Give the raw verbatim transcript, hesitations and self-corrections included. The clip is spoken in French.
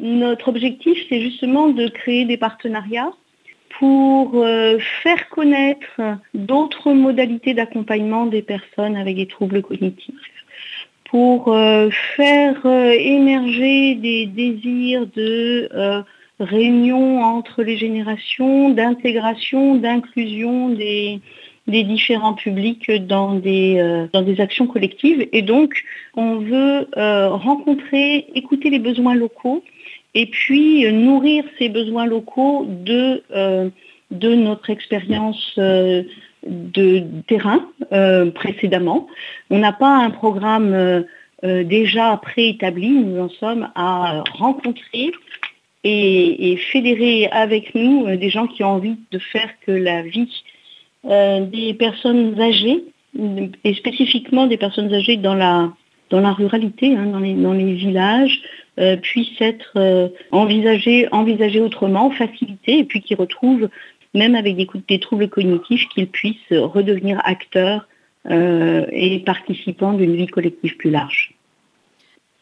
notre objectif, c'est justement de créer des partenariats pour euh, faire connaître d'autres modalités d'accompagnement des personnes avec des troubles cognitifs, pour euh, faire euh, émerger des désirs de euh, réunion entre les générations, d'intégration, d'inclusion des, des différents publics dans des, euh, dans des actions collectives. Et donc, on veut euh, rencontrer, écouter les besoins locaux et puis euh, nourrir ces besoins locaux de, euh, de notre expérience euh, de terrain euh, précédemment. On n'a pas un programme euh, euh, déjà préétabli, nous en sommes à rencontrer et, et fédérer avec nous euh, des gens qui ont envie de faire que la vie euh, des personnes âgées, et spécifiquement des personnes âgées dans la, dans la ruralité, hein, dans, les, dans les villages, euh, puissent être euh, envisagées, envisagées autrement, facilitées, et puis qui retrouvent, même avec des, des troubles cognitifs, qu'ils puissent redevenir acteurs euh, et participants d'une vie collective plus large.